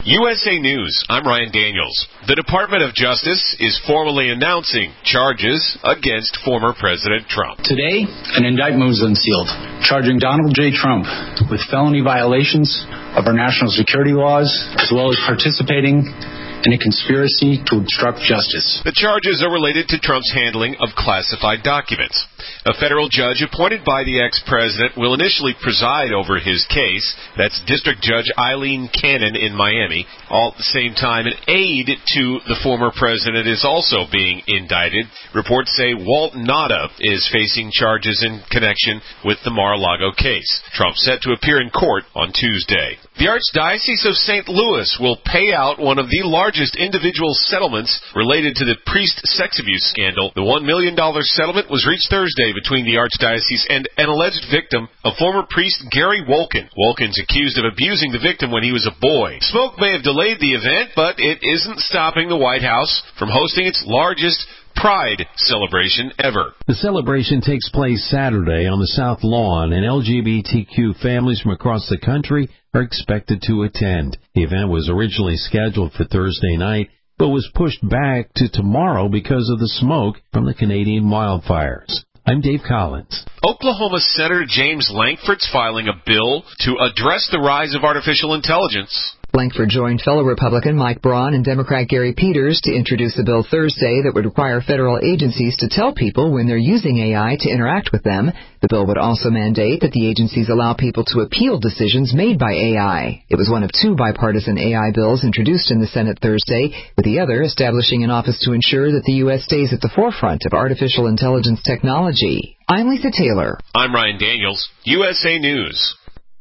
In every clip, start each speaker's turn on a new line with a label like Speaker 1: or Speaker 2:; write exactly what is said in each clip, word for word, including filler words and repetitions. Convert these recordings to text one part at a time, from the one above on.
Speaker 1: U S A News, I'm Ryan Daniels. The Department of Justice is formally announcing charges against former President Trump.
Speaker 2: Today, an indictment was unsealed, charging Donald J. Trump with felony violations of our national security laws, as well as participating in a conspiracy to obstruct justice.
Speaker 1: The charges are related to Trump's handling of classified documents. A federal judge appointed by the ex-president will initially preside over his case. That's District Judge Eileen Cannon in Miami. All at the same time, an aide to the former president is also being indicted. Reports say Walt Nauta is facing charges in connection with the Mar-a-Lago case. Trump set to appear in court on Tuesday. The Archdiocese of Saint Louis will pay out one of the largest individual settlements related to the priest sex abuse scandal. The one million dollars settlement was reached Thursday between the Archdiocese and an alleged victim, a former priest, Gary Wolkin. Wolkin's accused of abusing the victim when he was a boy. Smoke may have delayed the event, but it isn't stopping the White House from hosting its largest Pride celebration ever.
Speaker 3: The celebration takes place Saturday on the South Lawn, and L G B T Q families from across the country are expected to attend. The event was originally scheduled for Thursday night, but was pushed back to tomorrow because of the smoke from the Canadian wildfires. I'm Dave Collins.
Speaker 1: Oklahoma Senator James Lankford's filing a bill to address the rise of artificial intelligence.
Speaker 4: Lankford joined fellow Republican Mike Braun and Democrat Gary Peters to introduce a bill Thursday that would require federal agencies to tell people when they're using A I to interact with them. The bill would also mandate that the agencies allow people to appeal decisions made by A I. It was one of two bipartisan A I bills introduced in the Senate Thursday, with the other establishing an office to ensure that the U S stays at the forefront of artificial intelligence technology. I'm Lisa Taylor.
Speaker 1: I'm Ryan Daniels, U S A News.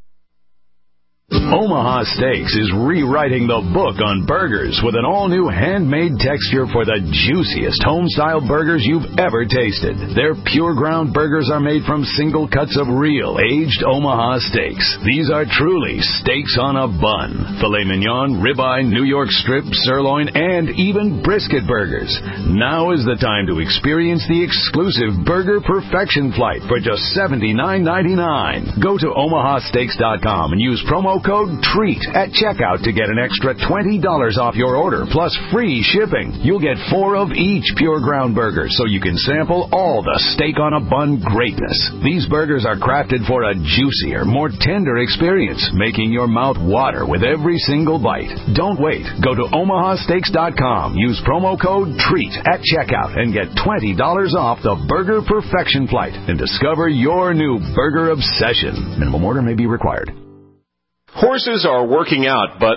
Speaker 5: Omaha Steaks is rewriting the book on burgers with an all-new handmade texture for the juiciest home-style burgers you've ever tasted. Their pure ground burgers are made from single cuts of real aged Omaha steaks. These are truly steaks on a bun. Filet mignon, ribeye, New York strip, sirloin, and even brisket burgers. Now is the time to experience the exclusive Burger Perfection Flight for just seventy-nine ninety-nine. Go to omaha steaks dot com and use promo code TREAT at checkout to get an extra twenty dollars off your order, plus free shipping. You'll get four of each pure ground burger, so you can sample all the steak on a bun greatness. These burgers are crafted for a juicier, more tender experience, making your mouth water with every single bite. Don't wait. Go to omaha steaks dot com, use promo code TREAT at checkout, and get twenty dollars off the Burger Perfection Flight and discover your new burger obsession. Minimum order may be required.
Speaker 1: Horses are working out, but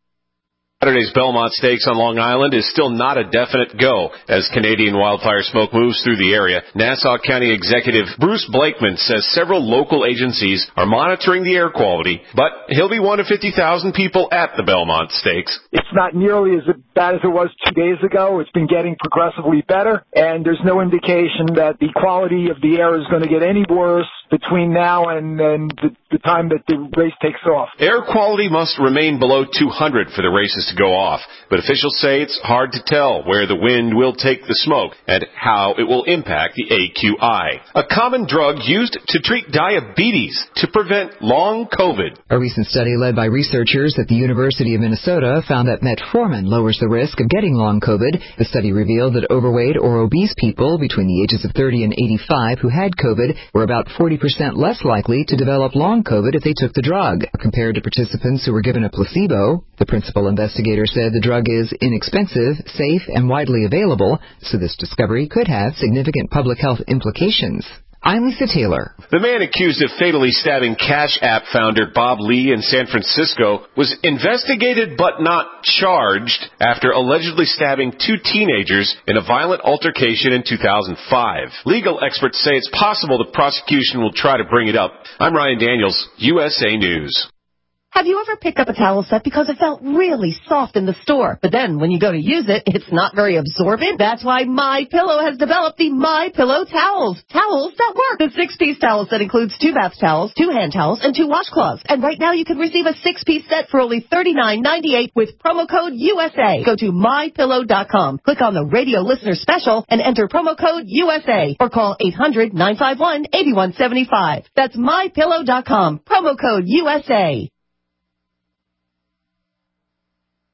Speaker 1: Saturday's Belmont Stakes on Long Island is still not a definite go as Canadian wildfire smoke moves through the area. Nassau County Executive Bruce Blakeman says several local agencies are monitoring the air quality, but he'll be one of fifty thousand people at the Belmont Stakes.
Speaker 6: It's not nearly as bad as it was two days ago. It's been getting progressively better, and there's no indication that the quality of the air is going to get any worse between now and, and the, the time that the race takes off.
Speaker 1: Air quality must remain below two hundred for the races to go off, but officials say it's hard to tell where the wind will take the smoke and how it will impact the A Q I, a common drug used to treat diabetes to prevent long COVID.
Speaker 4: A recent study led by researchers at the University of Minnesota found that metformin lowers the risk of getting long COVID. The study revealed that overweight or obese people between the ages of thirty and eighty-five who had COVID were about forty percent less likely to develop long COVID if they took the drug, compared to participants who were given a placebo. The principal investigator said the drug is inexpensive, safe, and widely available, so this discovery could have significant public health implications. I'm Lisa Taylor.
Speaker 1: The man accused of fatally stabbing Cash App founder Bob Lee in San Francisco was investigated but not charged after allegedly stabbing two teenagers in a violent altercation in two thousand five. Legal experts say it's possible the prosecution will try to bring it up. I'm Ryan Daniels, U S A News.
Speaker 7: Have you ever picked up a towel set because it felt really soft in the store, but then when you go to use it, it's not very absorbent? That's why MyPillow has developed the MyPillow towels. Towels that work. The six-piece towel set includes two bath towels, two hand towels, and two washcloths. And right now you can receive a six-piece set for only thirty-nine ninety-eight with promo code U S A. Go to my pillow dot com, click on the radio listener special, and enter promo code U S A, or call eight hundred nine five one eight one seven five. That's my pillow dot com, promo code U S A.